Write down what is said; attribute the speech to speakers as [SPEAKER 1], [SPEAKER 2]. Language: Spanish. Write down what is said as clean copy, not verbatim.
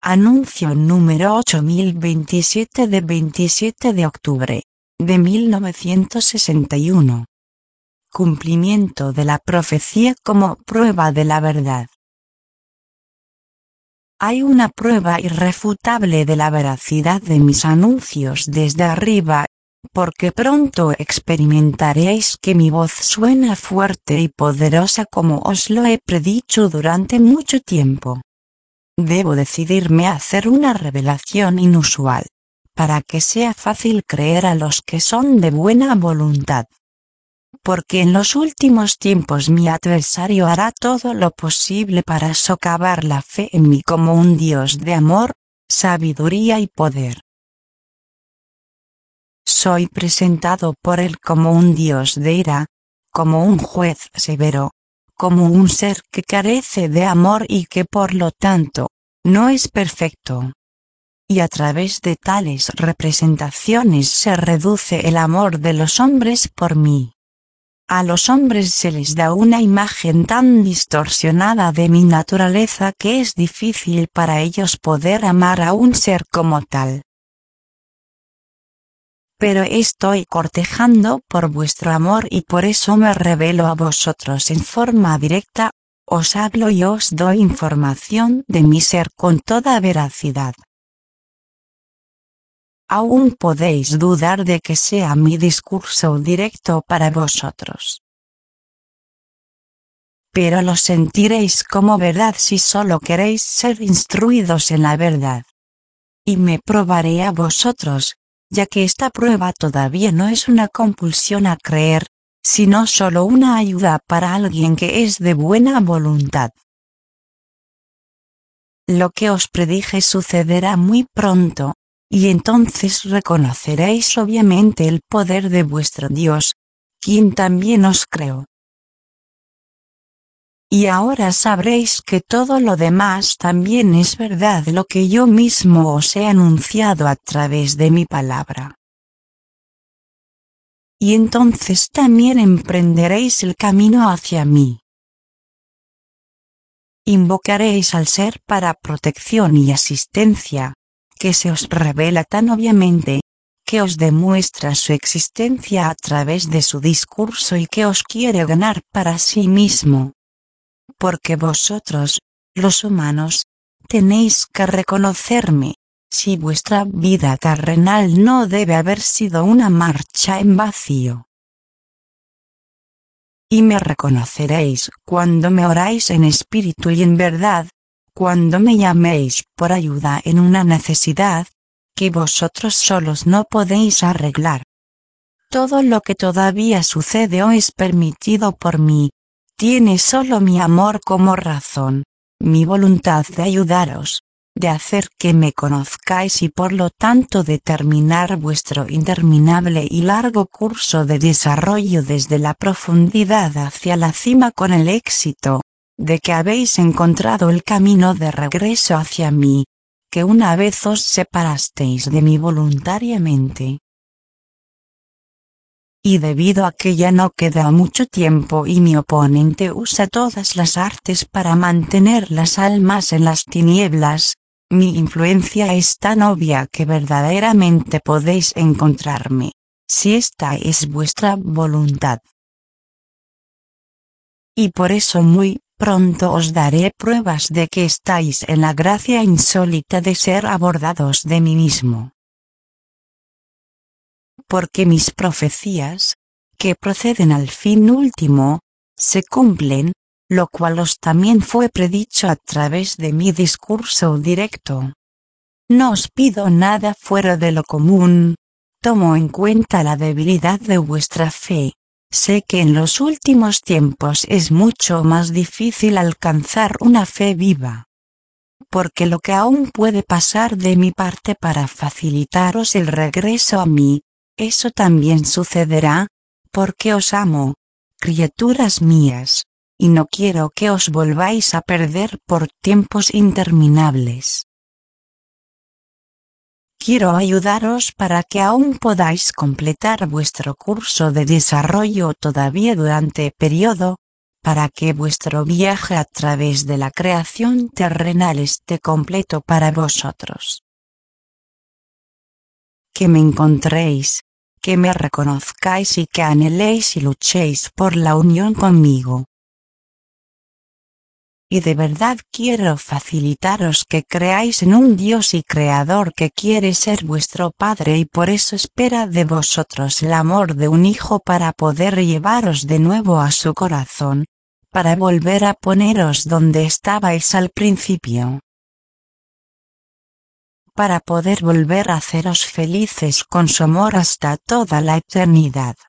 [SPEAKER 1] Anuncio número 8027 de 27 de octubre de 1961. Cumplimiento de la profecía como prueba de la verdad. Hay una prueba irrefutable de la veracidad de mis anuncios desde arriba, porque pronto experimentaréis que mi voz suena fuerte y poderosa como os lo he predicho durante mucho tiempo. Debo decidirme a hacer una revelación inusual, para que sea fácil creer a los que son de buena voluntad. Porque en los últimos tiempos mi adversario hará todo lo posible para socavar la fe en mí como un Dios de amor, sabiduría y poder. Soy presentado por él como un Dios de ira, como un juez severo, como un ser que carece de amor y que por lo tanto, no es perfecto. Y a través de tales representaciones se reduce el amor de los hombres por mí. A los hombres se les da una imagen tan distorsionada de mi naturaleza que es difícil para ellos poder amar a un ser como tal. Pero estoy cortejando por vuestro amor y por eso me revelo a vosotros en forma directa, os hablo y os doy información de mi ser con toda veracidad. Aún podéis dudar de que sea mi discurso directo para vosotros. Pero lo sentiréis como verdad si solo queréis ser instruidos en la verdad. Y me probaré a vosotros, ya que esta prueba todavía no es una compulsión a creer, sino solo una ayuda para alguien que es de buena voluntad. Lo que os predije sucederá muy pronto, y entonces reconoceréis obviamente el poder de vuestro Dios, quien también os creó. Y ahora sabréis que todo lo demás también es verdad lo que yo mismo os he anunciado a través de mi palabra. Y entonces también emprenderéis el camino hacia mí. Invocaréis al ser para protección y asistencia, que se os revela tan obviamente, que os demuestra su existencia a través de su discurso y que os quiere ganar para sí mismo. Porque vosotros, los humanos, tenéis que reconocerme, si vuestra vida terrenal no debe haber sido una marcha en vacío. Y me reconoceréis cuando me oráis en espíritu y en verdad, cuando me llaméis por ayuda en una necesidad, que vosotros solos no podéis arreglar. Todo lo que todavía sucede o es permitido por mí, tiene solo mi amor como razón, mi voluntad de ayudaros, de hacer que me conozcáis y por lo tanto de terminar vuestro interminable y largo curso de desarrollo desde la profundidad hacia la cima con el éxito, de que habéis encontrado el camino de regreso hacia mí, que una vez os separasteis de mí voluntariamente. Y debido a que ya no queda mucho tiempo y mi oponente usa todas las artes para mantener las almas en las tinieblas, mi influencia es tan obvia que verdaderamente podéis encontrarme, si esta es vuestra voluntad. Y por eso muy pronto os daré pruebas de que estáis en la gracia insólita de ser abordados de mí mismo. Porque mis profecías, que proceden al fin último, se cumplen, lo cual os también fue predicho a través de mi discurso directo. No os pido nada fuera de lo común, tomo en cuenta la debilidad de vuestra fe, sé que en los últimos tiempos es mucho más difícil alcanzar una fe viva. Porque lo que aún puede pasar de mi parte para facilitaros el regreso a mí, eso también sucederá, porque os amo, criaturas mías, y no quiero que os volváis a perder por tiempos interminables. Quiero ayudaros para que aún podáis completar vuestro curso de desarrollo todavía durante periodo, para que vuestro viaje a través de la creación terrenal esté completo para vosotros. Que me encontréis, que me reconozcáis y que anheléis y luchéis por la unión conmigo. Y de verdad quiero facilitaros que creáis en un Dios y Creador que quiere ser vuestro Padre y por eso espera de vosotros el amor de un hijo para poder llevaros de nuevo a su corazón, para volver a poneros donde estabais al principio, para poder volver a haceros felices con su amor hasta toda la eternidad.